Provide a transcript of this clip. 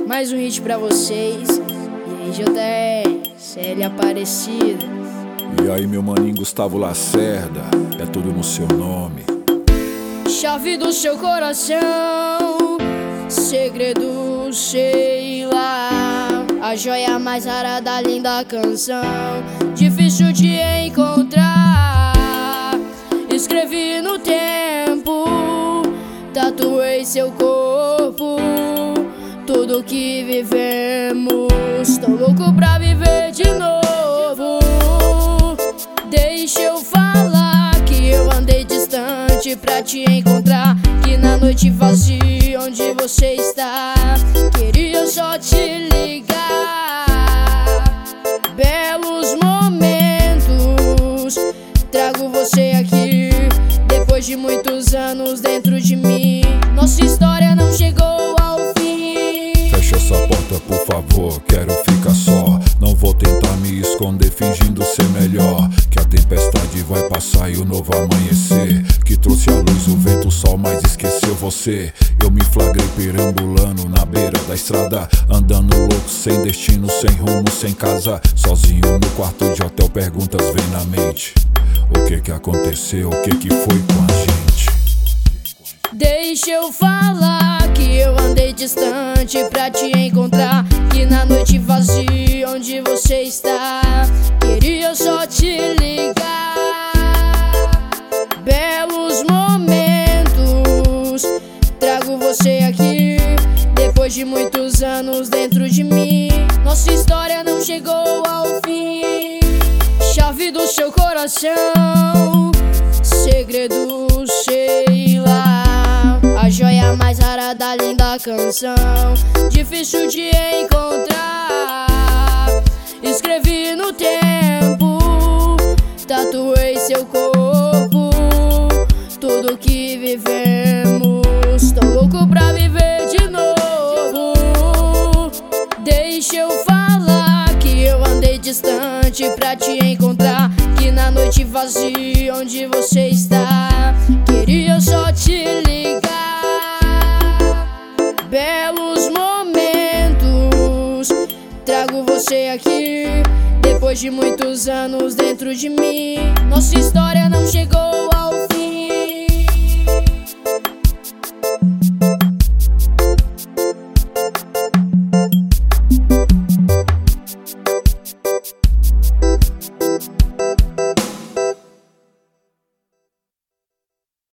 Mais um hit pra vocês. E aí, JR, CL Aparecida. E aí, meu maninho Gustavo Lacerda, é tudo no seu nome. Chave do seu coração, segredo, sei lá. A joia mais rara da linda canção, difícil de encontrar. Escrevi no tempo, tatuei seu corpo, tudo que vivemos. Tô louco pra viver de novo. Deixa eu falar que eu andei distante pra te encontrar, que na noite vazia onde você está, queria só te ligar. Belos momentos, trago você aqui, depois de muitos anos dentro de mim. Nossa história não chegou ao fim. Fecha essa porta, por favor, quero ficar só. Não vou tentar me esconder fingindo ser melhor, que a tempestade vai passar e o novo amanhecer, que trouxe a luz, o vento, o sol, mas esqueceu você. Eu me flagrei perambulando na beira da estrada, andando louco, sem destino, sem rumo, sem casa, sozinho no quarto de hotel, perguntas vêm na mente. O que aconteceu, o que foi com a gente? Deixa eu falar que eu andei distante pra te encontrar, que na noite vazia onde você está, queria só te ligar. Belos momentos, trago você aqui, depois de muitos anos dentro de mim. Nossa história não chegou ao fim. Chave do seu coração, segredo, sei lá. A joia mais rara da linda canção, difícil de encontrar. Escrevi no tempo, tatuei seu corpo, tudo que vivemos. Tô louco pra viver de novo. Deixa eu falar que eu andei distante pra te encontrar, que na noite vazia onde você está, queria só te ligar. Belos momentos, trago você aqui, depois de muitos anos dentro de mim. Nossa história não chegou